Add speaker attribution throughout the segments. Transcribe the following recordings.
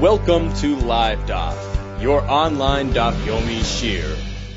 Speaker 1: Welcome to Live Daf, your online Daf Yomi Shir.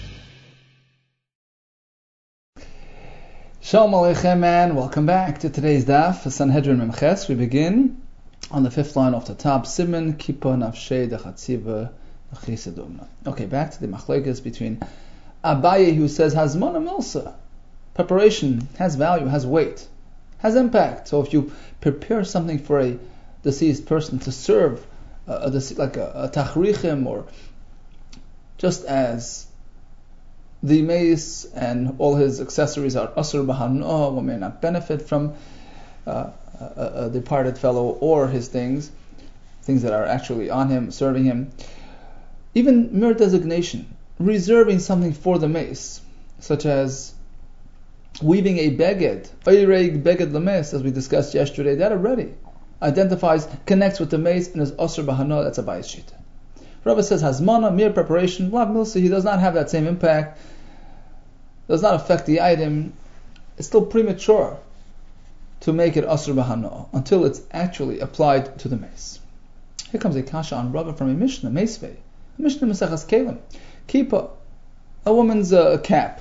Speaker 2: Shalom Aleichem and welcome back to today's Daf, Sanhedrin Memches. We begin on the fifth line off the top, Siman Kippah Nafshei Dechatziva Nechisedumna. Okay, back to the machlokes between Abaye, who says Hazmana Milsa. Preparation has value, has weight, has impact. So if you prepare something for a deceased person to serve, like a tachrichim, or just as the mace and all his accessories are asur b'han'ah, one may not benefit from a departed fellow or his things that are actually on him, serving him. Even mere designation, reserving something for the mace, such as weaving a beged, oireg beged lemes, as we discussed yesterday, that already identifies, connects with the mace and is asur b'han'ah. That's a bayis shita. Rabbi says hazmana, mere preparation, lav milsi, he does not have that same impact, does not affect the item. It's still premature to make it asur b'han'ah until it's actually applied to the mace. Here comes a kasha on Rabbi from a Mishnah, Meisvei, a Mishnah Maseches Kelim, kippah, a woman's cap,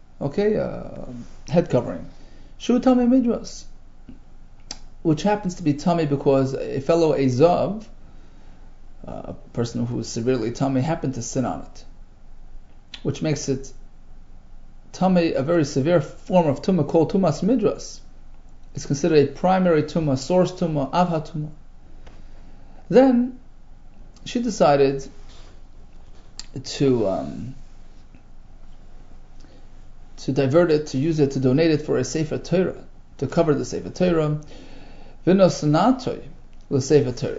Speaker 2: head covering, shu tamei midras, which happens to be tummy because a fellow Azav, a person who is severely tummy, happened to sin on it, which makes it tummy a very severe form of tumah called tumas midras. It's considered a primary tumah, source tumah, avha tumah. Then she decided to divert it, to use it, to donate it for a Sefer Torah, to cover the Sefer Torah. V'nosnatoi l'Sefer Torah.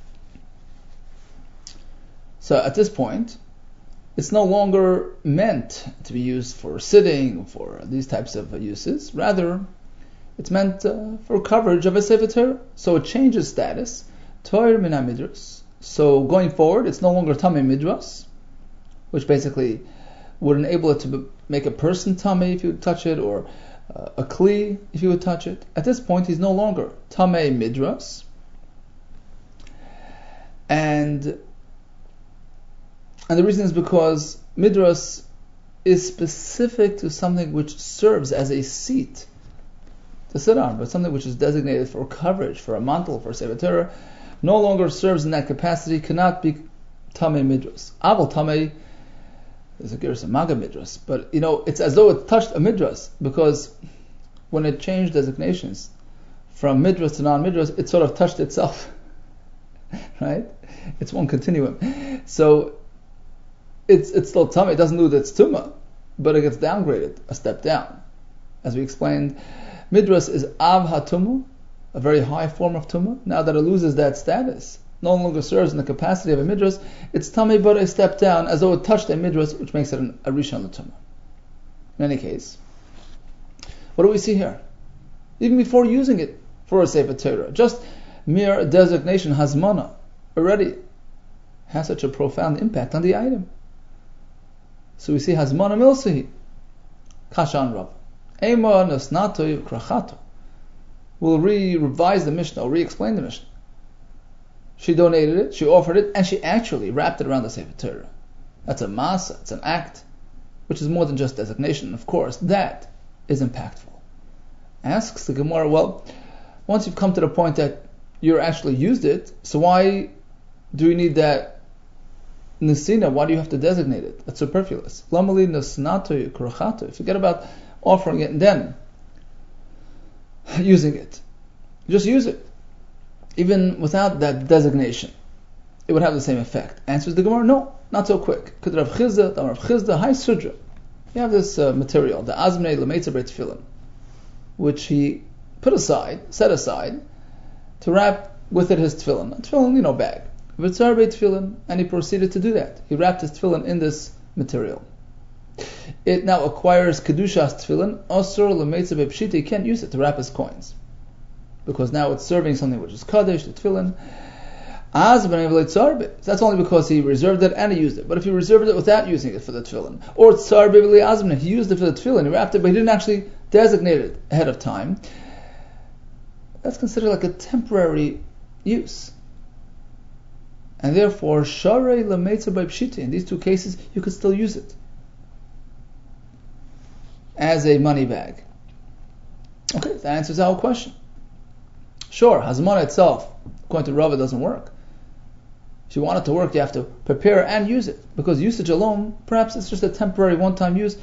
Speaker 2: So at this point, it's no longer meant to be used for sitting, for these types of uses. Rather, it's meant for coverage of a Sefer Torah. So it changes status. Toir min midras. So going forward, it's no longer tamei midras, which basically would enable it to make a person tamei if you would touch it, or a kli if you would touch it. At this point, he's no longer tamei midras, and the reason is because midras is specific to something which serves as a seat to sit on, but something which is designated for coverage, for a mantle, for Sefer Torah, no longer serves in that capacity, cannot be tamei midras. Aval tamei is a gersa maga midras, but it's as though it touched a midras, because when it changed designations from midras to non-midras, it sort of touched itself, right? It's one continuum. So it's still tumah. It doesn't lose its tumah, but it gets downgraded a step down. As we explained, midras is av ha-tumah, a very high form of tumah. Now that it loses that status, no longer serves in the capacity of a midras, it's tummy but a step down, as though it touched a midras, which makes it a rishon l'tumah. In any case, what do we see here? Even before using it for a Sefer Torah, just mere designation, hazmana, already has such a profound impact on the item. So we see hazmana milsihi, kashan rav, ema nasnato krachato. We'll revise the Mishnah, or re-explain the Mishnah. She donated it, she offered it, and she actually wrapped it around the Sefer Torah. That's a masa, it's an act, which is more than just designation. Of course, that is impactful. Asks the Gemara, well, once you've come to the point that you actually used it, so why do you need that nesina? Why do you have to designate it? That's superfluous. Lamali nesnato kurachato. Forget about offering it and then using it. Just use it. Even without that designation, it would have the same effect. Answers the Gemara, no, not so quick. Could Rav Chizda, Hai Sudra. You have this material, the Azmnei L'Meitzer Tefillin, which he set aside, to wrap with it his tefillin. A tefillin, bag. V'tzar tefillin, and he proceeded to do that. He wrapped his tefillin in this material. It now acquires kedushas tefillin, osur l'meitzer b'pshita. He can't use it to wrap his coins, because now it's serving something which is kaddish, the tefillin. That's only because he reserved it and he used it. But if he reserved it without using it for the tefillin, or tsar b'vli azmna, he used it for the tefillin, he wrapped it, but he didn't actually designate it ahead of time, that's considered like a temporary use. And therefore, Sharei Lameitzer by Pshita, in these two cases, you could still use it as a money bag. Okay, that answers our question. Sure, Hazmana itself, according to Rava, doesn't work. If you want it to work, you have to prepare and use it. Because usage alone, perhaps it's just a temporary one-time use.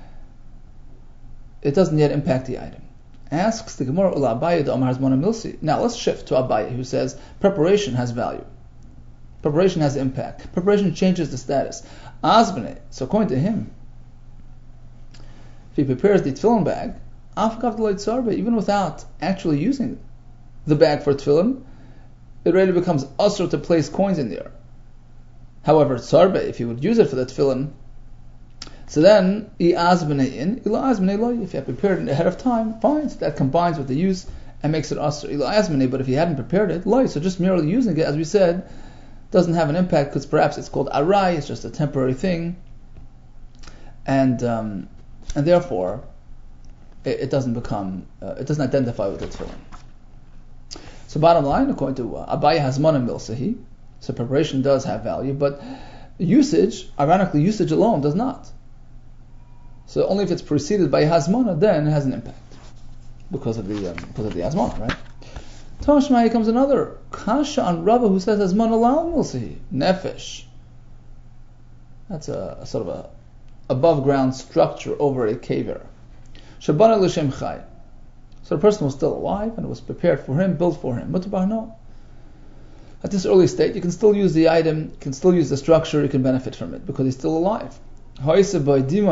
Speaker 2: It doesn't yet impact the item. Asks the Gemara, Ula Abaye da Amar Hazmana Milsi. Now let's shift to Abaye, who says preparation has value. Preparation has impact. Preparation changes the status. Azbane, so according to him, if he prepares the tefillin bag, even without actually using the bag for tefillin, it really becomes usher to place coins in there. However, tzarbe, if he would use it for the tefillin, so then, if you have prepared it ahead of time, fine, so that combines with the use and makes it usher. But if he hadn't prepared it, so just merely using it, as we said, doesn't have an impact because perhaps it's called arai, it's just a temporary thing, and therefore it doesn't become, it doesn't identify with the tefillin. So bottom line, according to Abaye Hazmana Milsahi, so preparation does have value, but usage, ironically, usage alone does not. So only if it's preceded by Hazmana, then it has an impact because of the Hazmana, right? Tashma, here comes another kasha on Rava who says Hazmana Lal Milsahi Nefesh. That's a sort of a above ground structure over a caver. Shabana l'shem chai. So the person was still alive and it was prepared for him, built for him. No. At this early state, you can still use the item, you can still use the structure, you can benefit from it because he's still alive. Now let's say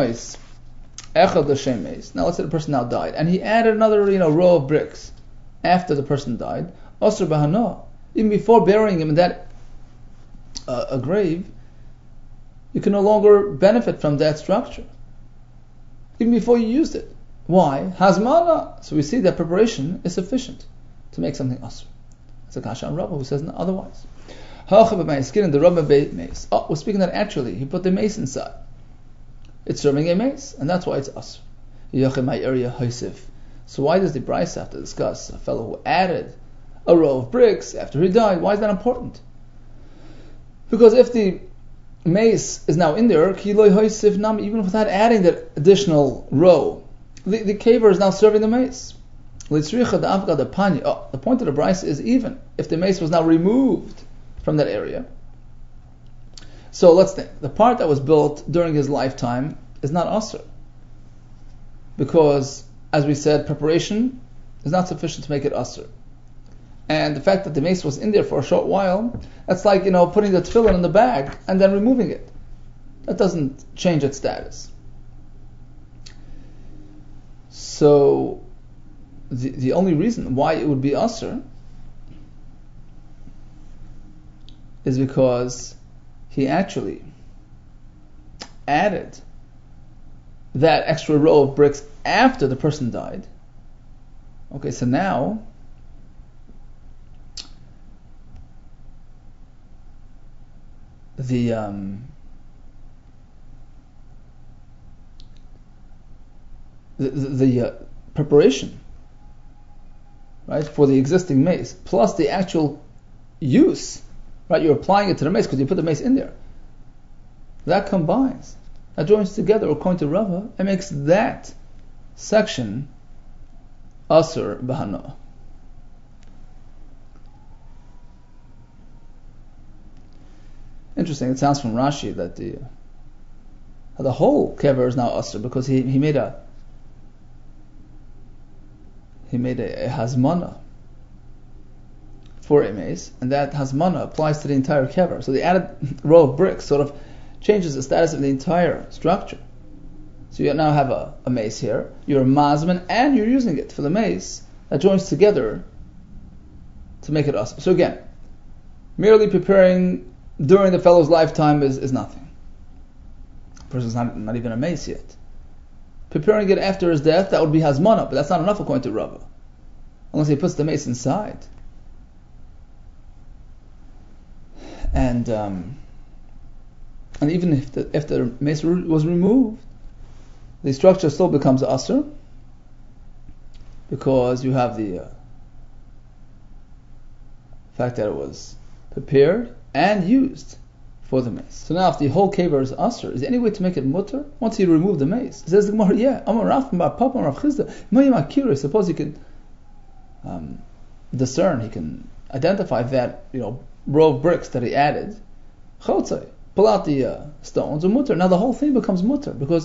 Speaker 2: the person now died and he added another row of bricks after the person died. Even before burying him in that a grave, you can no longer benefit from that structure. Even before you used it. Why? Hazmana. So we see that preparation is sufficient to make something asr. It's a kasha on Rava who says otherwise. The Rava mace. Oh, we're speaking that actually he put the mace inside. It's serving a mace, and that's why it's asr. So why does the Brisa have to discuss a fellow who added a row of bricks after he died? Why is that important? Because if the mace is now in there, even without adding that additional row, the caver is now serving the mace. The point of the Brisa is even if the mace was now removed from that area. So let's think. The part that was built during his lifetime is not asr. Because, as we said, preparation is not sufficient to make it asr. And the fact that the mace was in there for a short while, that's like, putting the tefillin in the bag and then removing it. That doesn't change its status. So, the only reason why it would be asr is because he actually added that extra row of bricks after the person died. Okay, so now the preparation, right, for the existing mace plus the actual use, right, you're applying it to the mace because you put the mace in there. That combines, that joins together according to Rava and makes that section asr b'hana. Interesting. It sounds from Rashi that the whole kever is now asr because he made a hazmana for a mace, and that hazmana applies to the entire kever. So the added row of bricks sort of changes the status of the entire structure. So you now have a mace here, you're a mazman, and you're using it for the mace that joins together to make it asr. So again, merely preparing during the fellow's lifetime is nothing. The person's not even a mace yet. Preparing it after his death, that would be hazmana, but that's not enough according to Rava. Unless he puts the mace inside. And even if the mace was removed, the structure still becomes asr because you have the fact that it was prepared and used for the mace. So now if the whole kever is asr, is there any way to make it mutter once you remove the mace? It says the Gemara, yeah, Amar Rav Bar Papa Rav Chizda, suppose he can discern, he can identify that row of bricks that he added. Chotzai, pull out the stones, or mutter. Now the whole thing becomes mutter because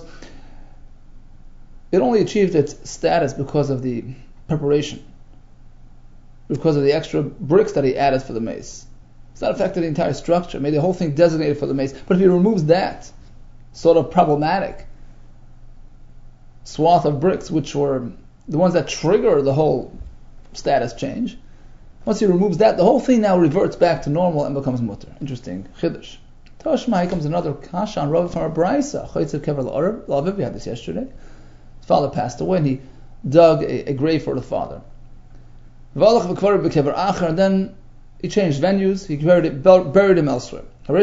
Speaker 2: it only achieved its status because of the preparation, because of the extra bricks that he added for the mace. It's not affected the entire structure, made the whole thing designated for the mace. But if he removes that sort of problematic swath of bricks, which were the ones that trigger the whole status change, once he removes that, the whole thing now reverts back to normal and becomes mutter. Interesting chiddush. Toshma, here comes another kasha on Rav from a brayso. Chaytzev kever l'Aviv. We had this yesterday. His father passed away, and he dug a grave for the father. And then he changed venues. He buried him elsewhere.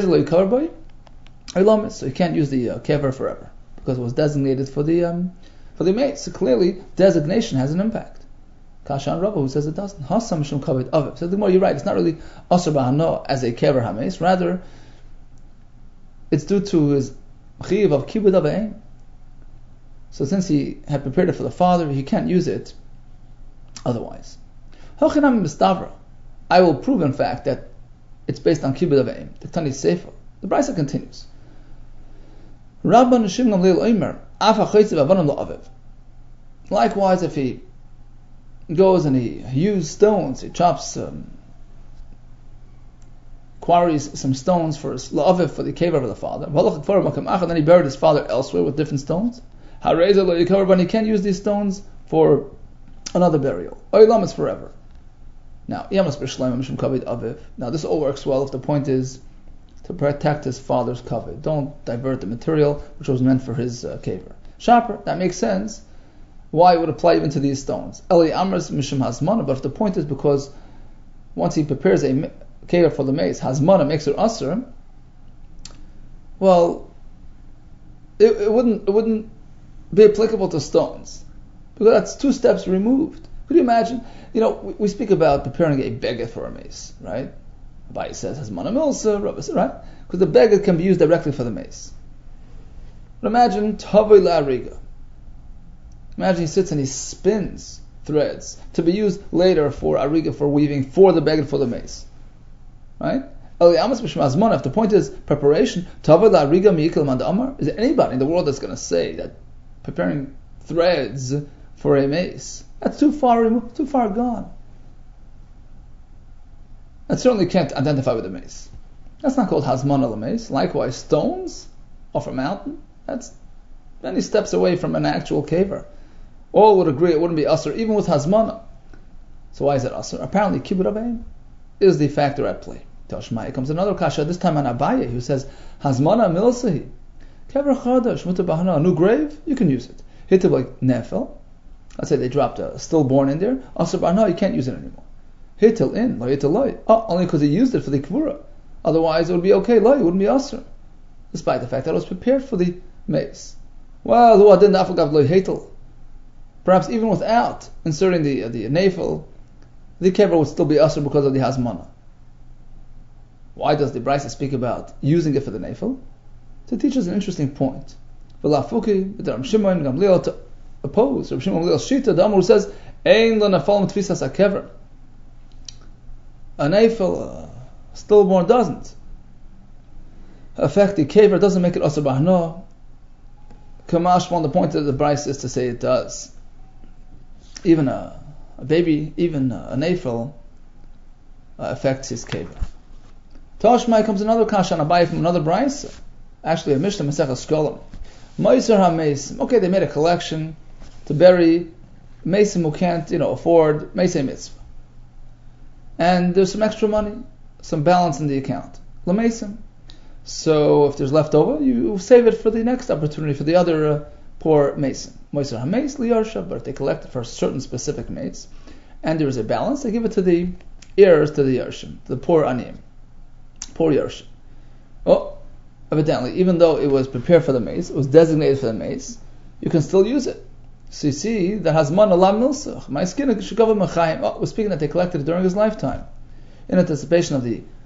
Speaker 2: So he can't use the kever forever because it was designated for the mace. So clearly, designation has an impact. Kashan Rabba, who says it doesn't. Hasam mishum kavod aviv. So the more you're right. It's not really asr b'hano as a kever hames. Rather, it's due to his chiv of kibud avayim. So since he had prepared it for the father, he can't use it otherwise. Hochinam mistavra. I will prove, in fact, that it's based on kibud avayim. The Tani Sefer. The Brisa continues. Rabban Nishim Gamliel Omer Afa Chaytzev Avanim LaAviv. Likewise, if he goes and he uses stones, he chops, quarries some stones for his la'aviv, for the kever of the father. And then he buried his father elsewhere with different stones. But he can't use these stones for another burial. Oilam is forever. Now, now this all works well if the point is to protect his father's kavod. Don't divert the material which was meant for his kever. Shaper, that makes sense. Why it would apply even to these stones. Eli Amras Mishum Hazmana, but if the point is because once he prepares a kever for the mace, Hazmana makes it asr, well, it wouldn't be applicable to stones. Because that's 2 steps removed. Could you imagine? We speak about preparing a beged for a mace, right? Abai says Hazmana Milsa, Rabbi says, right? Because the beged can be used directly for the mace. But imagine Tavoi La'ariga. Imagine he sits and he spins threads to be used later for ariga, for weaving, for the beged, for the mace. Right? If the point is preparation, is there anybody in the world that's going to say that preparing threads for a mace, that's too far removed, too far gone? That certainly can't identify with the mace. That's not called hazmana l'mace. Likewise, stones off a mountain, that's many steps away from an actual kever. All would agree it wouldn't be asr, even with hazmana. So why is it asr? Apparently, kibbud avayim is the factor at play. Tashmai comes another kasha, this time on Abaye, who says, hazmana milsahi, kever chadash, muta bahana, a new grave, you can use it. Hit it like nefel. Let's say they dropped a stillborn in there. Asr bahana, you can't use it anymore. Hitil in, lo hitil loy. Only because he used it for the kvura. Otherwise, it would be okay, loy, it wouldn't be asr. Despite the fact that it was prepared for the mace. Well, who didn't afagav loy hitil. Perhaps even without inserting the nafel, the kever would still be asr because of the hazmana. Why does the Brisa speak about using it for the nafel? To teach us an interesting point. V'lafuki, the Rav Shimon Gamliel to oppose Rav Shimon Gamliel's shita, the Amor says, Ein lo nafal mitfisas hakever. A nafel, stillborn, doesn't affect the kever, doesn't make it asr bahno. Kamashmon, the point of the Brisa is to say it does. Even a baby, even a nafel affects his kever. Tashmai comes another kasha on Abaye from another Brisa. Actually, a Mishnah Masechah Skolim. Meiser HaMeisim. Okay, they made a collection to bury Meisim who can't, afford Meisei Mitzvah. And there's some extra money, some balance in the account. LaMeisim. So if there's leftover, you save it for the next opportunity for the other poor Meisim. Meiser HaMeis Liyarsha, but if they collect it for certain specific mates, and there is a balance, they give it to the heirs to the Yarshim, the poor Aniyim. Poor Yarshim. Oh, evidently, even though it was prepared for the mace, it was designated for the mace, you can still use it. So you see, that Hazman Alam Nilsach. My skin should cover Machayim. Oh, we're speaking that they collected it during his lifetime, in anticipation of the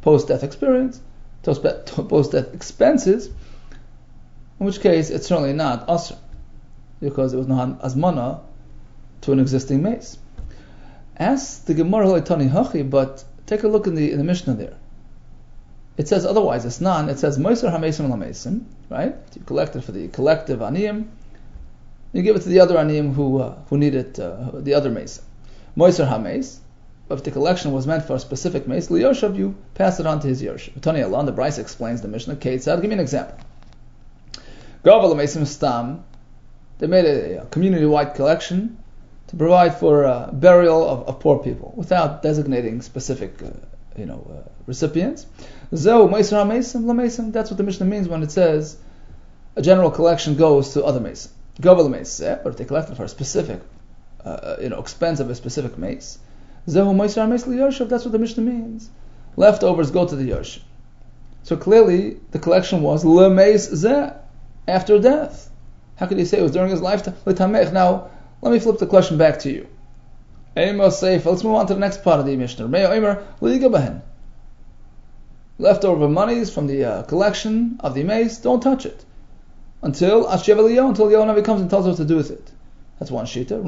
Speaker 2: post-death experience, post-death expenses, in which case it's certainly not asr, because it was not azmana to an existing mace. Ask the Gemara Hoitani Hachi, but take a look in the Mishnah there. It says otherwise. It's not. It says Moiser HaMesim LaMesim, right? You collect it for the collective aniyim. You give it to the other aniyim who need it, the other mace. Moiser HaMeis. But if the collection was meant for a specific mace, Liyoshav, you pass it on to his Yorshav. Tani Allah, the Bryce explains the Mishnah. Ketzad, give me an example. Gava LaMesim Stam. They made a community-wide collection to provide for burial of poor people without designating specific, recipients. Zeu Meiser HaMesim LaMesim. That's what the Mishnah means when it says a general collection goes to other mace. Gava LaMesim. But if they collected for a specific, expense of a specific mace, Zehu Meiser HaMesim LaYorshav. That's what the Mishnah means. Leftovers go to the Yorshav. So clearly, the collection was LaMeis Zeh, after death. How could you say it was during his lifetime? Now, let me flip the question back to you. Let's move on to the next part of the Mishnah. Leftover monies from the collection of the mace, don't touch it until Yonavi comes and tells us what to do with it. That's one shita.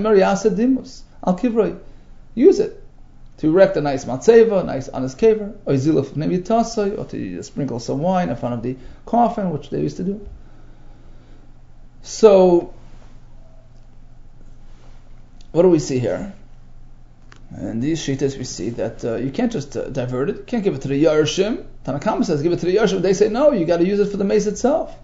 Speaker 2: Use it to erect a nice matzeva, a nice honest kaver, or ziluf maybe tasai, or to sprinkle some wine in front of the coffin, which they used to do. So, what do we see here? In these shitas we see that you can't just divert it. You can't give it to the Yarshim. Tanakama says give it to the Yarshim. They say no, you got to use it for the mace itself.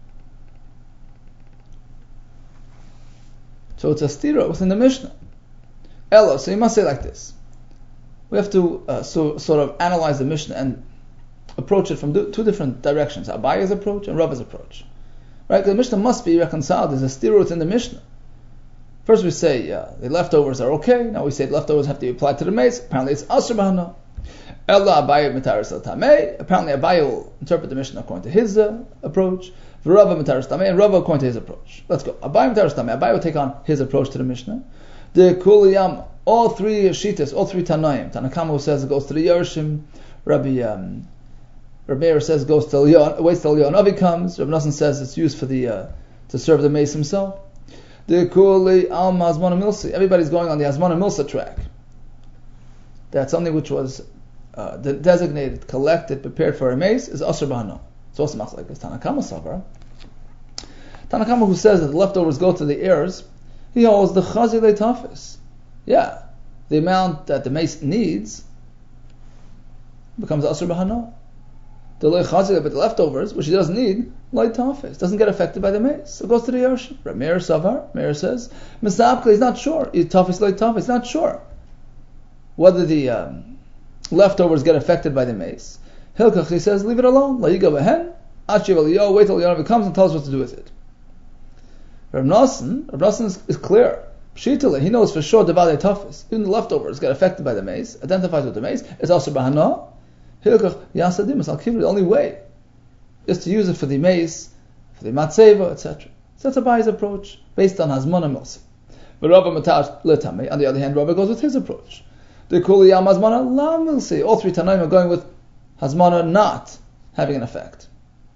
Speaker 2: So it's a stira within the Mishnah. Ella, so you must say like this. We have to sort of analyze the Mishnah and approach it from two different directions. Abaya's approach and Rava's approach. Right? The Mishnah must be reconciled. There's a stira within the Mishnah. First we say the leftovers are okay. Now we say the leftovers have to be applied to the mace. Apparently it's asr b'hana. Ella Abaye mitaris al tamei. Apparently Abaye will interpret the Mishnah according to his approach. Rava mitaris tamei, and Rava according to his approach. Let's go. Abaye mitaris tamei. Abaye will take on his approach to the Mishnah. The kuliyam, all three shitas, all three tanaim. Tanakama who says it goes to the Yershim. Rabbi Meir says it goes till waits till Yonavi comes. Rabbi Nassan says it's used for the to serve the mace himself. The Kuli Alma Azmana Milsi. Everybody's going on the Azmana Milsa track. That's something which was designated, collected, prepared for a mace is Asr Bahana. It's also not like this. Tanakama Savar. Tanakama who says that the leftovers go to the heirs, he holds the Chazi Leitafis. Yeah, the amount that the mace needs becomes Asr Bahana. The Lechazi, but the leftovers, which he doesn't need, Leitafis, doesn't get affected by the mace. So it goes to the Yershim. Meir Savar, Meir says, Misabkli is not sure. Tafis Leitafis, not sure whether the leftovers get affected by the mace. Hilkach, he says, leave it alone. La yiga behen, achiv aliyo, wait till Yonavi comes and tells us what to do with it. Rav Nassan is clear. Pshitale, he knows for sure the Vale Tafis. Even the leftovers get affected by the mace, identifies with the mace, it's also Bahana. Hilkach, Yasadimus, Al Kivri, the only way is to use it for the mace, for the matzeva, etc. So that's Abaye's approach, based on Hazmana Milsi. But Rabba Matar Letame, on the other hand, Rabba goes with his approach. The Kuliyam Hazmana La Milsi. All three Tanaim are going with Hazmana not having an effect.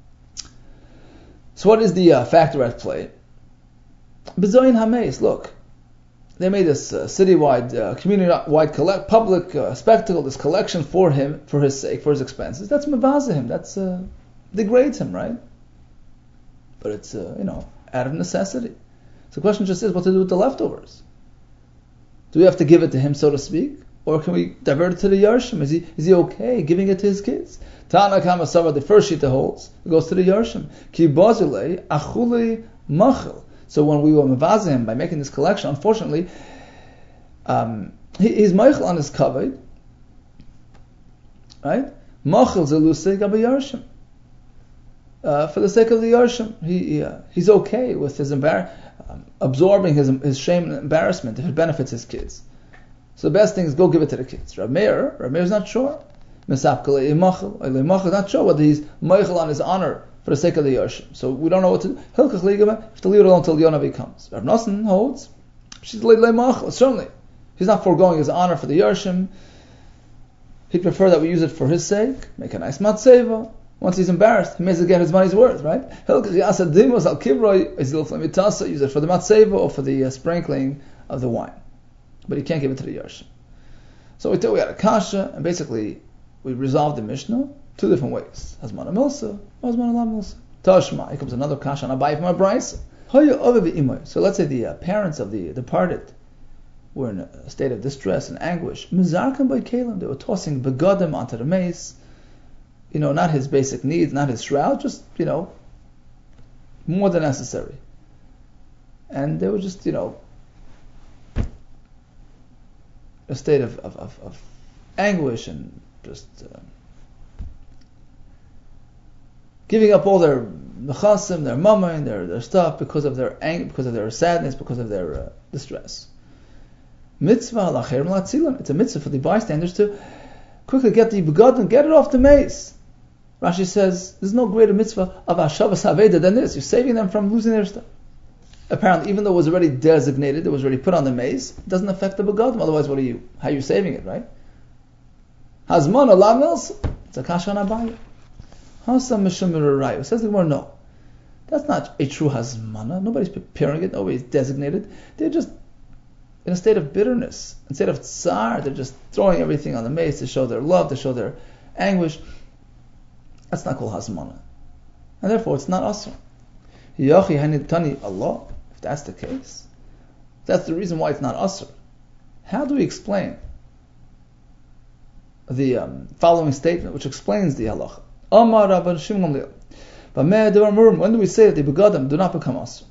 Speaker 2: So what is the factor at play? Bezoyin HaMeis, look. They made this citywide, community-wide public spectacle, this collection for him, for his sake, for his expenses. That's mavaza him. That's degrades him, right? But it's out of necessity. So the question just is, what to do with the leftovers? Do we have to give it to him, so to speak, or can we divert it to the Yarshim? Is he okay giving it to his kids? Tana Kama Sava, the first shita holds, it goes to the Yarshim. Ki bazile achuli machil. So when we were mavazah him by making this collection, unfortunately, he's meichel on his kavod, right? Machel zelusei gabe Yarshim. For the sake of the Yarshim, he's okay with his absorbing his shame and embarrassment if it benefits his kids. So the best thing is go give it to the kids. Rav Meir's not sure. Misapkele machel, not sure whether he's meichel on his honor for the sake of the Yarshim. So we don't know what to do. Hilkach ligama, have to leave it alone until Yonavi comes. Rav Nassan holds, she's certainly. He's not foregoing his honor for the Yarshim. He'd prefer that we use it for his sake, make a nice matzeva. Once he's embarrassed, he may as well get his money's worth, right? Use it for the matzeva or for the sprinkling of the wine. But he can't give it to the Yarshim. So we thought we had a kasha, and basically we resolved the Mishnah two different ways. Hazmana Milsa, Hazmana La Milsa. Tashma, here comes another kasha on Abai from a Brisa. So let's say the parents of the departed were in a state of distress and anguish. Mizarkan by Kalim, they were tossing begadim onto the mace. Not his basic needs, not his shroud, just, more than necessary. And they were just, a state of anguish and just giving up all their nechasim, their mamain, their stuff because of their anger, because of their sadness, because of their distress. Mitzvah lacherim latzilan. It's a mitzvah for the bystanders to quickly get the begadim, get it off the mace. Rashi says there's no greater mitzvah of Hashavas Haveda than this. You're saving them from losing their stuff. Apparently, even though it was already designated, it was already put on the mace, it doesn't affect the begadim. Otherwise, how are you saving it, right? Hazmana la milsa. It's a kasha on Abaye. Hasam mishumir rayu. Says the Gemara, no. That's not a true hazmana. Nobody's preparing it. Nobody's designated. They're just in a state of bitterness. Instead of tsar, they're just throwing everything on the mace to show their love, to show their anguish. That's not called hazmana. And therefore, it's not asr. Yachi hanitani Allah. If that's the case, that's the reason why it's not asr. How do we explain the following statement, which explains the halacha? Amar Rabban Shimon Gamliel. When do we say that the begadim do not become asr?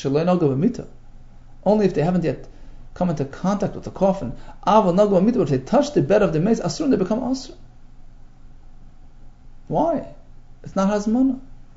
Speaker 2: Only if they haven't yet come into contact with the coffin. If they touch the bed of the mace, asr, they become asr. Why? It's not hazmana.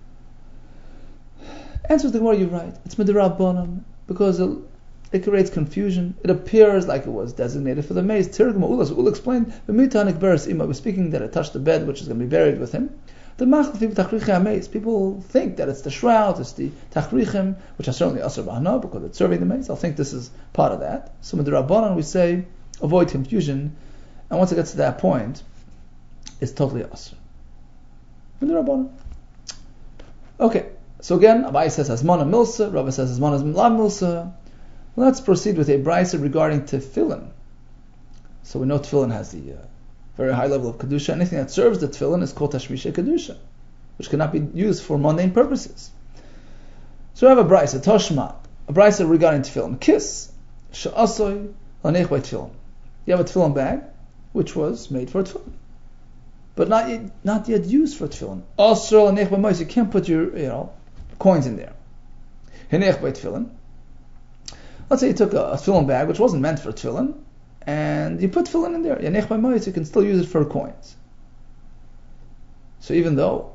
Speaker 2: Answers the Gemara, you're right. It's midrabanan because it creates confusion. It appears like it was designated for the mace. Tirgum Ulas will explain. We're speaking that it touched the bed, which is going to be buried with him. People think that it's the shroud, it's the tachrichim, which are certainly asr b'hana because it's serving the mace. I'll think this is part of that. So midrabanan we say avoid confusion, and once it gets to that point, it's totally asr. Midrabanan. Okay. So again, Abai says Hazmana Milsa, Rabbi says Hazmana La Milsa. Let's proceed with a brisa regarding tefillin. So we know tefillin has the very high level of kedusha. Anything that serves the tefillin is called tashmisha kedusha, which cannot be used for mundane purposes. So we have a brisa, Toshma, a brisa regarding tefillin. Kiss, she'asoy lanech by tefillin. You have a tefillin bag, which was made for tefillin, but not yet used for tefillin. Asr lanech by mois. You can't put your coins in there. Hinech by tefillin. Let's say you took a tefillin bag which wasn't meant for tefillin, and you put tefillin in there. Hinech by mois, you can still use it for coins. So even though,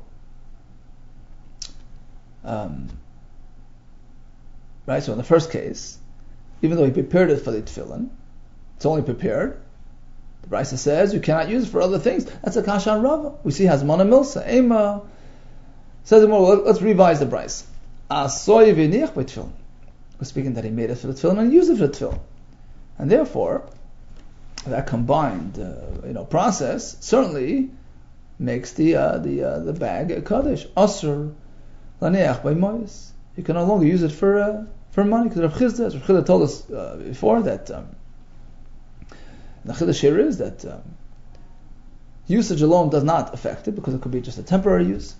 Speaker 2: right? So in the first case, even though he prepared it for the tefillin, it's only prepared. The Brisa says you cannot use it for other things. That's a kasha on Rava. We see Hazmana Milsa, Ema. Says more. Let's revise the Brisa. Asoy v'niach by tefillin. We're speaking that he made it for the tefillin and used it for the tefillin, and therefore that combined, process certainly makes the bag a kaddish. Asur laneach by mois. You can no longer use it for money because Rav Chizda told us before that the chiddush here is that usage alone does not affect it because it could be just a temporary use.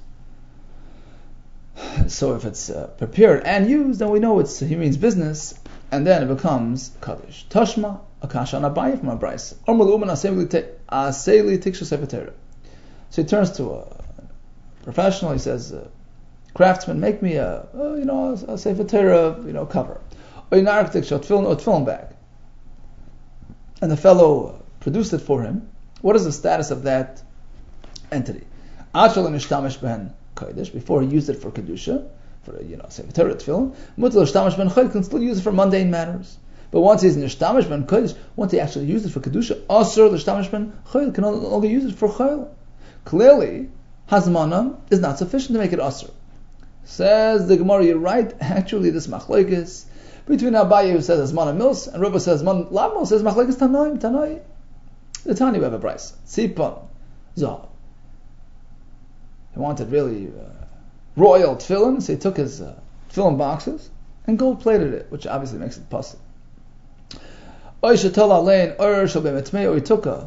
Speaker 2: So if it's prepared and used, then we know he means business, and then it becomes kaddish. Tashma, a kasha on Abaye from a brisa. So he turns to a professional. He says, "Craftsman, make me a sefer Torah, cover, or an architecture, tefillin bag." And the fellow produced it for him. What is the status of that entity? Before he used it for kedusha, for sefer Torah tefillin, can still use it for mundane matters. But once he's nishtamish ben kodesh, once he actually used it for kedusha, asur l'shtamish ben chayil, can no longer use it for chayil. Clearly, hazmana is not sufficient to make it asur. Says the Gemara, you're right. Actually, this machlokes between Abaye who says hazmana mils and Rabba says hazmana la mils says machlokes tanaim. The Tanya we have a brisa. Tzipon Zahav. He wanted really royal tefillin, so he took his tefillin boxes and gold plated it, which obviously makes it possible. Or he took a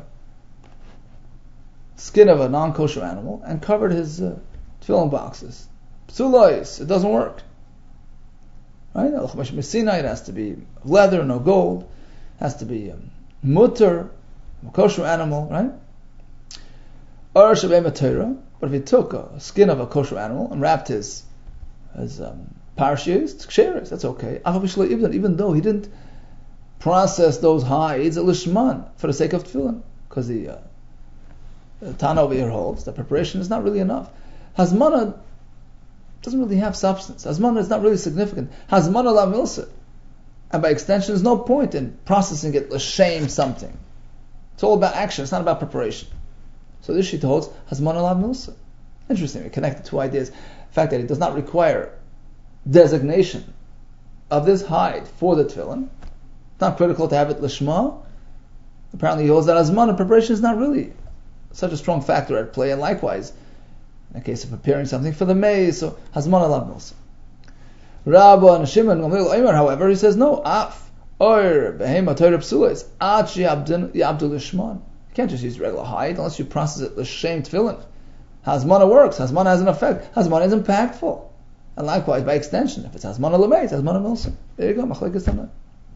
Speaker 2: skin of a non-kosher animal and covered his tefillin boxes. Psulais, it doesn't work. Right? It has to be leather, no gold. It has to be mutter, a kosher animal, right? Or but if he took a skin of a kosher animal and wrapped his parashiyos, ksheres, that's okay. Even though he didn't process those hides lishman for the sake of tefillin, because the Tana over here holds that preparation is not really enough. Hazmana doesn't really have substance. Hazmana is not really significant. Hazmana la milsa, and by extension, there's no point in processing it l'shem something. It's all about action. It's not about preparation. So this sheet holds Hazmana la milsa. Interesting. We connect the two ideas. The fact that it does not require designation of this hide for the tefillin. It's not critical to have it lishma. Apparently, he holds that Hazmana preparation is not really such a strong factor at play, and likewise, in the case of preparing something for the maze, so Hazmana la milsa. Rabba and Shimon Gamliel Omer, however, he says no. Af or behema Torah psulas ad yabdul lishman. You can't just use regular hide unless you process it l'shem tefillin. Hazmana works. Hazmana has an effect. Hazmana is impactful, and likewise, by extension, if it's Hazmana l'meis, Hazmana milsa. There you go. Machlekes Tanna.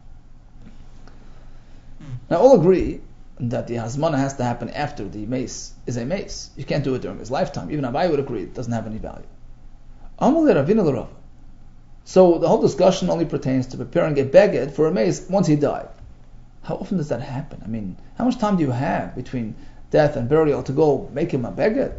Speaker 2: Now, all agree that the Hazmana has to happen after the mace is a mace. You can't do it during his lifetime. Even Abai would agree it doesn't have any value. So the whole discussion only pertains to preparing a beged for a mace once he died. How often does that happen? I mean, how much time do you have between death and burial to go make him a beged?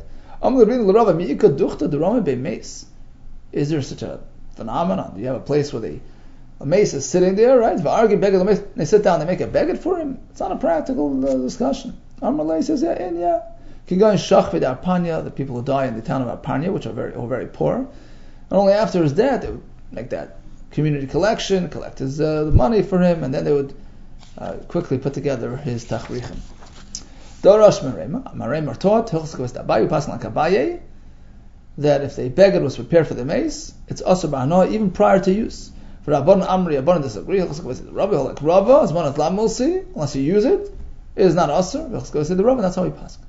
Speaker 2: Is there such a phenomenon? Do you have a place where a mace is sitting there, right? They sit down, they make a beged for him. It's not a practical discussion. Amalei says, yeah. You can go in Shachvid Arpanya, the people who die in the town of Arpanya, which are very poor. And only after his death, they would make that community collection, collect his the money for him, and then they would quickly put together his tachrichim. Dorosh Marema taught, that if the beged was prepared for the mace, it's asur b'hanoah even prior to use. For Rabban Amri, Rabban disagree. Rabbi like Rava, as one as Lam Mulsi, unless you use it is not asur. The Rabban, that's how we pass.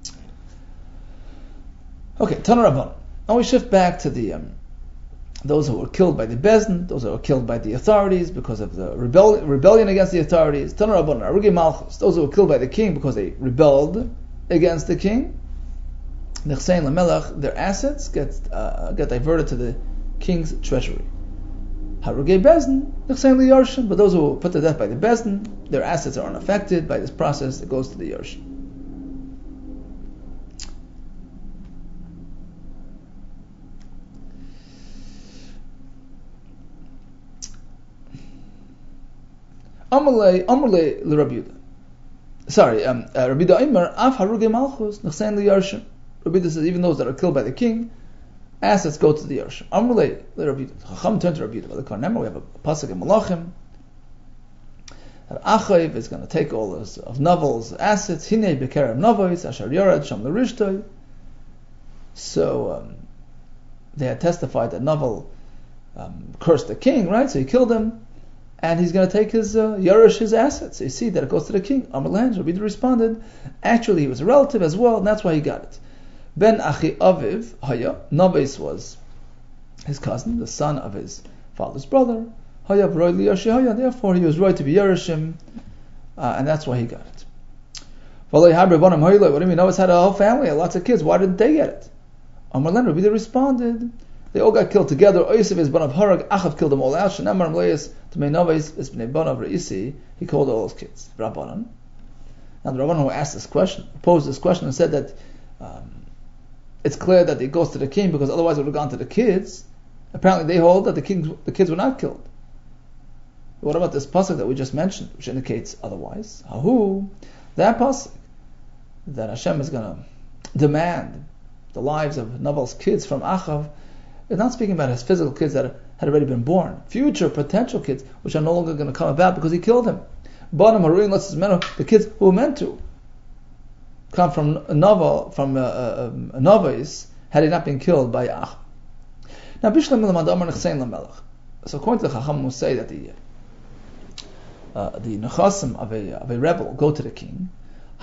Speaker 2: Okay, Tana Rabban. Now we shift back to the those who were killed by the Bezdin, those who were killed by the authorities because of the rebellion against the authorities. Tana Rabban, Arugi Malchus, those who were killed by the king because they rebelled against the king. Nechsein Lamelach, their assets get diverted to the king's treasury. Harugei Bezdin, Nechsein Liyarshim, but those who were put to death by the Bezdin, their assets are unaffected by this process. It goes to the Yarshim. Amalei Rabbi Yehuda. Sorry, Rabbi Yehuda Omer, Af Harugei Malchus, Nechsein Liyarshim. Rabbi Yehuda says even those that are killed by the king, assets go to the Yarshim. Amalei Rabbi Yehuda. Chacham turned to Rabbi Yehuda. Remember, we have a pasuk in Malachim that Achav is going to take all of Naval's assets. Hinei bekerev Navos asher yorad sham l'rishtoi. So they had testified that Naval cursed the king, right? So he killed him. And he's going to take his Yerush, his assets. So you see that it goes to the king. Rabbi Yehuda responded, actually he was a relative as well, and that's why he got it. Ben Achi Aviv Haya, Naves was his cousin, the son of his father's brother. Haya Vroy Liyashi Haya, therefore he was right to be Yerushim, and that's why he got it. What do you mean? Naves had a whole family, lots of kids. Why didn't they get it? Rabbi Yehuda responded, they all got killed together. Oysev is ban of Harag. Achav killed them all out. Shenamar Mleis to Meinavis is bnei ban of Reisi. He killed all his kids. Rabbanan. Now the Rabbanan who asked this question, posed this question, and said that it's clear that it goes to the king because otherwise it would have gone to the kids. Apparently they hold that the kids were not killed. What about this pasuk that we just mentioned, which indicates otherwise? Hahu, that pasuk that Hashem is going to demand the lives of Naval's kids from Achav. It's not speaking about his physical kids that had already been born. Future potential kids, which are no longer going to come about because he killed him. The kids who were meant to come from Novais had he not been killed by Ach. Now, Bishlam Lamad Nechsein Lamelech. So according to the Chacham, will say that the nechasim of a rebel go to the king.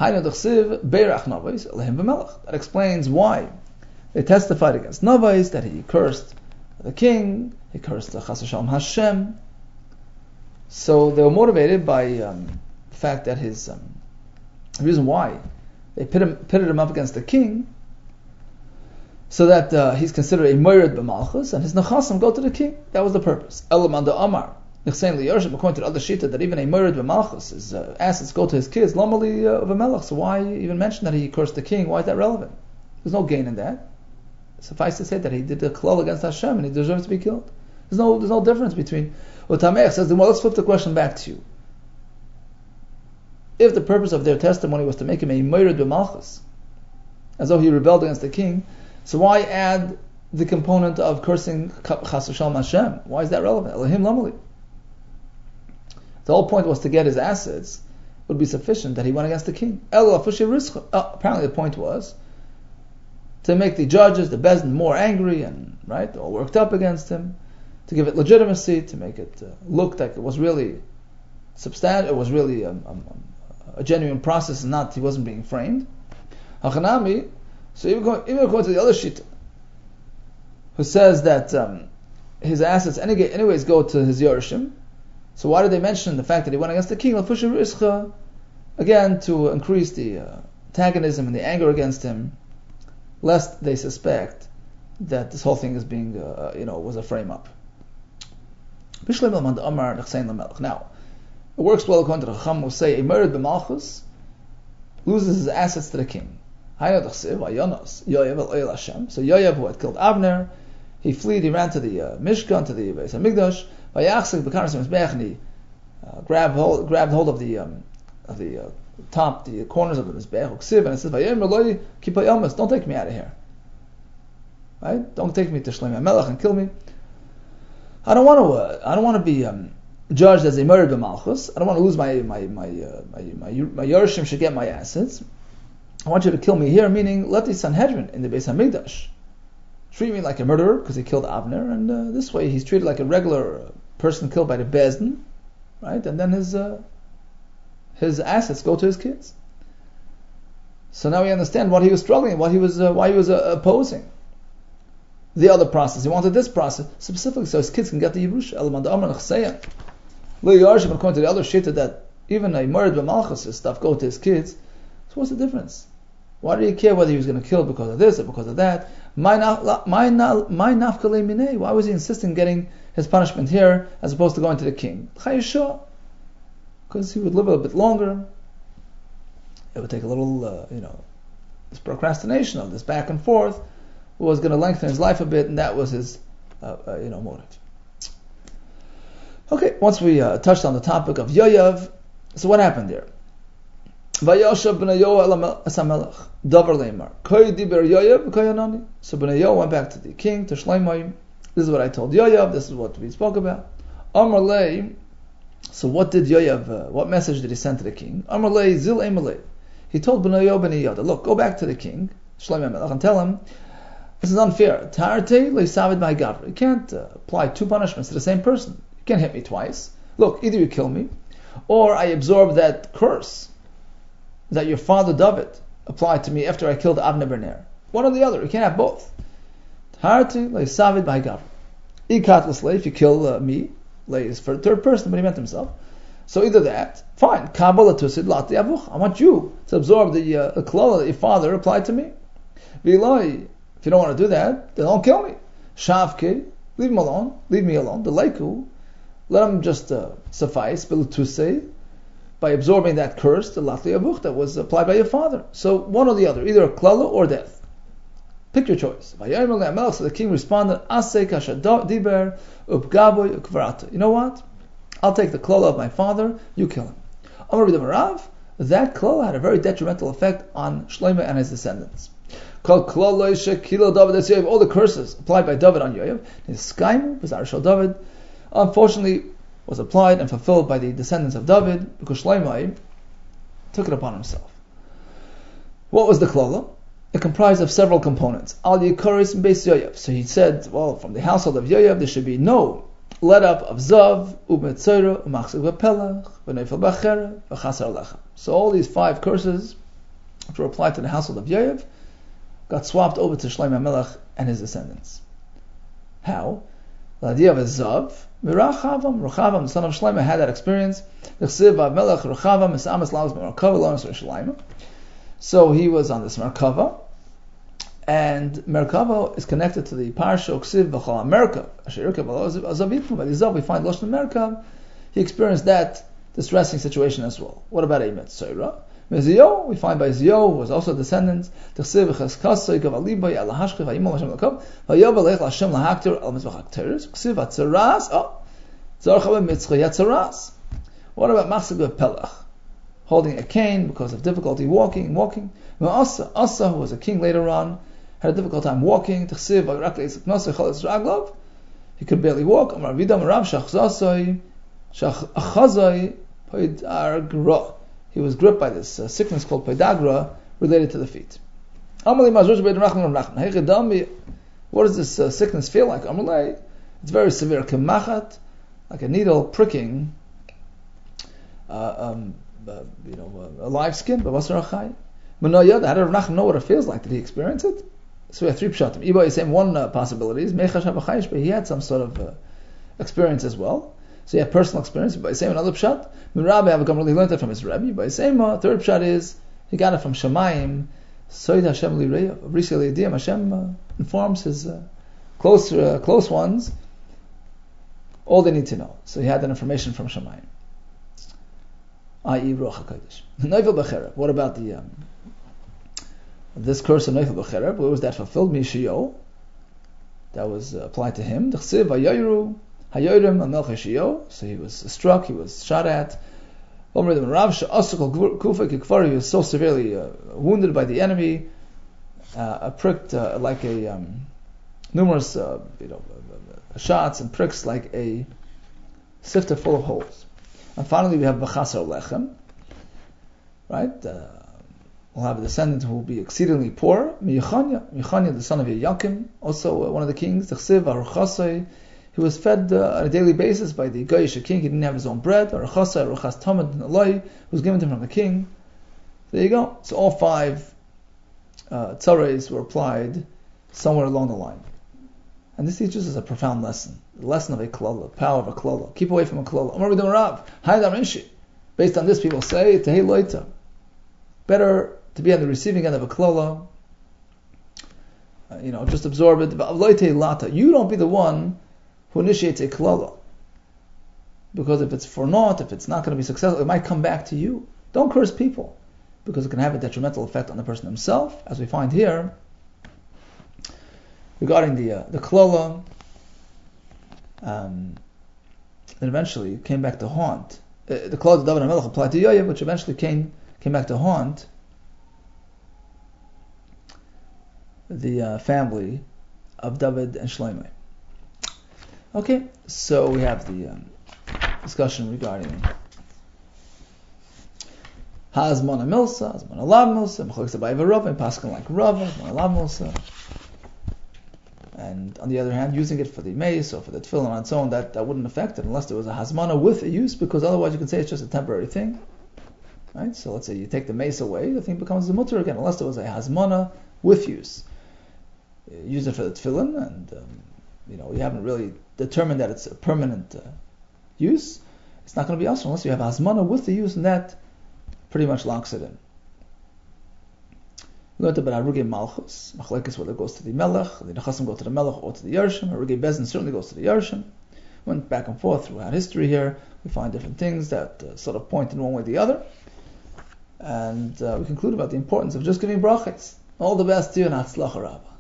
Speaker 2: That explains why they testified against Novais, that he cursed the king, he cursed the Chas v'Shalom Hashem. So they were motivated by the fact that the reason why they pitted him up against the king, so that he's considered a moired b'malchus, and his nechasim go to the king. That was the purpose. Elam da Amar. According to the other shita, that even a moired b'malchus, his assets go to his kids, lomali of a melech. So why even mention that he cursed the king? Why is that relevant? There's no gain in that. Suffice to say that he did a klal against Hashem and he deserves to be killed. There's no difference between. What Tameach says, well, let's flip the question back to you. If the purpose of their testimony was to make him a moired b'malchus, as though he rebelled against the king, so why add the component of cursing Chas v'Shalom Hashem? Why is that relevant? Elohim lomali. The whole point was to get his assets. It would be sufficient that he went against the king. Apparently the point was to make the judges, the Bezdin, more angry and all worked up against him, to give it legitimacy, to make it look like it was really substantial, it was really a genuine process and not he wasn't being framed. Hachanami, so even according to the other shita, who says that his assets anyways go to his Yerushim, so why did they mention the fact that he went against the king? Again, to increase the antagonism and the anger against him, lest they suspect that this whole thing is being, was a frame up. Now, it works well according to the Chacham, who say a moired b'malchus loses his assets to the king. So Yoav, who had killed Abner, he fled, he ran to the Mishkan, to the Beis Hamikdash, and he grabbed hold of the top, the corners of the Mizbech, and it says, don't take me out of here. Right? Don't take me to Shlomo HaMelech and kill me. I don't want to be judged as a moired b'malchus. I don't want to lose my Yerushim should get my assets. I want you to kill me here, meaning let the Sanhedrin in the Beis Hamikdash treat me like a murderer because he killed Abner, and this way he's treated like a regular person killed by the Bezdin, right? And then his assets go to his kids. So now we understand what he was struggling, why he was opposing the other process. He wanted this process specifically so his kids can get the Yerusha. According to the other shita, that even a moired b'malchus stuff go to his kids. So what's the difference? Why did he care whether he was going to kill because of this or because of that? Why was he insisting getting his punishment here as opposed to going to the king? Because he would live a bit longer. It would take a little, this procrastination of this back and forth was going to lengthen his life a bit, and that was his, motive. Okay, once we touched on the topic of Yoav, so what happened there? Vayoshav b'nayo esamelech davar leimar koy diber Yoav koyanani. So Benayo went back to the king, to Shlomo. This is what I told Yoav. This is what we spoke about. Amar lei. So what did Yoav? What message did he send to the king? Amar lei zil emalei. He told Benayo ben Yehoyada, look, go back to the king, Shlomo HaMelech, and tell him this is unfair. Tarte leisavid by gavra. You can't apply two punishments to the same person. You can't hit me twice. Look, either you kill me, or I absorb that curse that your father David applied to me after I killed Abner ben Ner. One or the other. You can't have both. Tarti leisavid by gavra. Ikat l'slei, if you kill me, lei is for the third person, but he meant himself. So either that, fine. Kabbalah tusid lati avuch. I want you to absorb the klala that your father applied to me. V'iloi, if you don't want to do that, then don't kill me. Shavke, leave him alone. Leave me alone. The leiku, let him just suffice. B'lutusei, by absorbing that curse, the lati avuch that was applied by your father. So one or the other, either a klala or death. Pick your choice. So the king responded, you know what? I'll take the klala of my father, you kill him. That klala had a very detrimental effect on Shlomo and his descendants. All the curses applied by David on Yoav, David, unfortunately was applied and fulfilled by the descendants of David, because Shlomo took it upon himself. What was the klala? It comprised of several components. Al Yikaris and Beis Yoav. So he said, well, from the household of Yoav, there should be no let up of Zav, Umetzera, Umachzik Bapelach, V'neifel Bachera, V'chasar Lechem. So all these 5 curses, which were applied to the household of Yoav, got swapped over to Shlomo HaMelech and his descendants. How? The idea of a Zav, Mirachavam, Rechavam, the son of Shlomo, had that experience. So he was on this Merkava, and Merkava is connected to the Parsha Uksiv B'chol HaMerkav. By the Zav we find Lashon Merkav. He experienced that distressing situation as well. What about a Metzora? Mezio, we find by Zio, who was also a descendant, T'chsiv v'cheskasoi gavalibay ala hashchiv ha'imol Hashem l'kov, v'yob alech l'Hashem l'haktir al mizbach ha'kteres, Ksiv ha'tzaras, tzarcha b'mitzcha yatzaras. What about Machzik b'pelach? Holding a cane because of difficulty walking. Asa, who was a king later on, had a difficult time walking, T'chsiv v'rak le'etzak nosoi choletz raglov, he could barely walk, Amar vidam rav shachzasoi, shachazoi, poidargra. He was gripped by this sickness called Podagra, related to the feet. What does this sickness feel like? It's very severe. Kemachat, like a needle pricking, a live skin. How did Rav Nachman know what it feels like? Did he experience it? So we have 3 pshatim. Iba is saying one possibility is but he had some sort of experience as well. So he had personal experience. By saying another pshat, Rabbi Avagam really learned it from his Rebbe. By saying third pshat is he got it from Shemayim. Soid Hashem lireya. Recently, Hashem informs his close ones all they need to know. So he had that information from Shemayim, i.e. Ruach HaKodesh. Neifel b'chereb. What about the this curse of Neifel b'chereb? Where was that fulfilled? Mishiyo. That was applied to him. D'chsiv v'yayiru. Hayorim al Melchishio, so he was struck, he was shot at. He was so severely wounded by the enemy, pricked like a numerous shots and pricks like a sifter full of holes. And finally, we have B'chasar Lechem, right? We'll have a descendant who will be exceedingly poor. Yechanya, the son of Yakim, also one of the kings. He was fed on a daily basis by the Goyish king. He didn't have his own bread. Or Rechas Tamid Naloi was given to him from the king. There you go. So all 5 tzares were applied somewhere along the line. And this teaches us a profound lesson. The lesson of a klala, power of a klala. Keep away from a klala. Based on this, people say, Tehei loita. Better to be on the receiving end of a klala. Just absorb it. You don't be the one who initiates a klala. Because if it's for naught, if it's not going to be successful, it might come back to you. Don't curse people, because it can have a detrimental effect on the person himself, as we find here regarding the klala. That eventually came back to haunt. The klala of David HaMelech applied to Yoav, which eventually came back to haunt the family of David and Shlomo. Okay, so we have the discussion regarding Hazmana Milsa, Hazmana Lav Milsa, Mechalek Sabai Rav, and Paskin like Rav, Hazmana Lav Milsa. And on the other hand, using it for the mace or for the tefillin and so on, that wouldn't affect it unless there was a Hazmana with a use, because otherwise you could say it's just a temporary thing. Right? So let's say you take the mace away, the thing becomes the mutter again, unless there was a Hazmana with use. Use it for the tefillin, and you haven't really determined that it's a permanent use. It's not going to be usher unless you have Hazmana with the use, and that pretty much locks it in. We learned about Arugei Malchus, Machlekes, whether it goes to the Melech, the Nechasim go to the Melech or to the Yarshim. Arugei Bezin certainly goes to the Yarshim. Went back and forth throughout history here. We find different things that sort of point in one way or the other. And we conclude about the importance of just giving brachas. All the best to you, and Hatzlacha Rabbah.